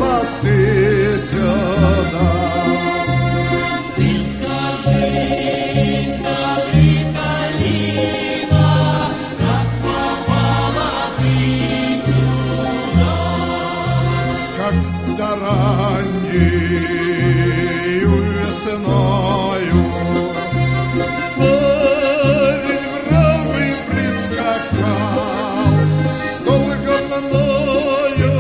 попала ты сюда. Ты скажи, калина, как попала ты сюда? Как-то раннею весною парень бравый прискакал, долго мною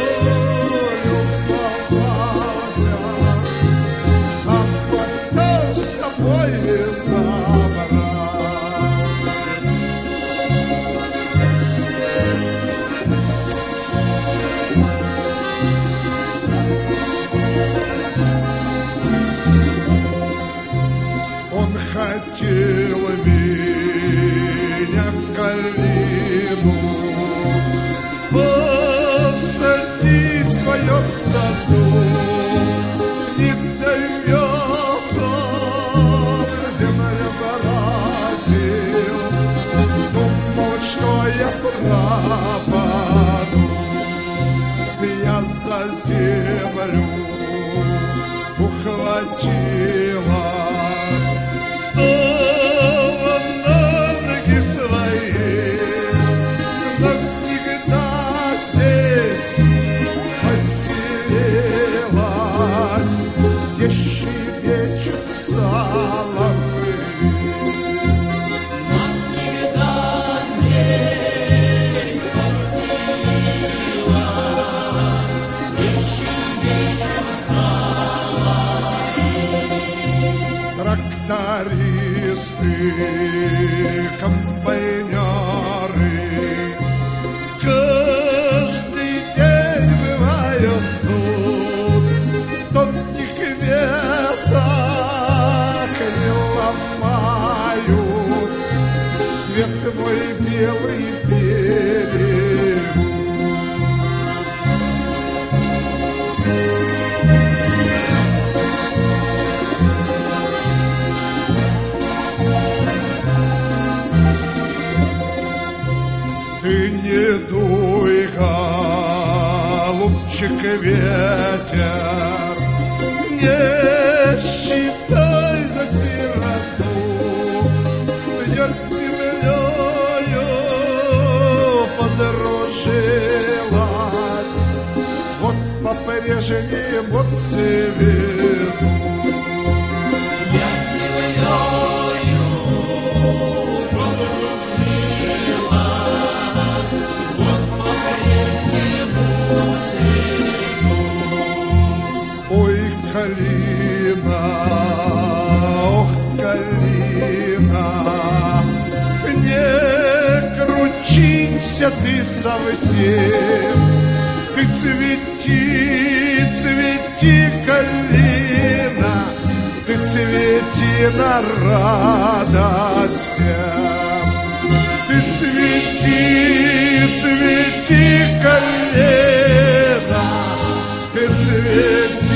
любовался, а потом с собой забрал. Он хотел меня, калину, посадить в своем саду. Не довез он, землю поразил, думал, что я пропаду. Я за землю ухватила, стала на ноги свои, навсегда здесь поселилась, где щебечут соловьи. Навсегда здесь поселилась, еще вечер Трактористы, комбайнеры каждый день бывают тут, тонких веток не ломают, цвет мой белый берегу. Ты не дуй, голубчик, ветер, не считай за сироту. Я с землею подружилась, вот по прежнему цвету. Я с землею подружилась, вот по прежнему цвету. Ой, калина, ох, калина, не кручинься ты совсем, ты цвети, цвети, калина, ты цвети на радость всем. Ты цвети, цвети, калина, ты цвети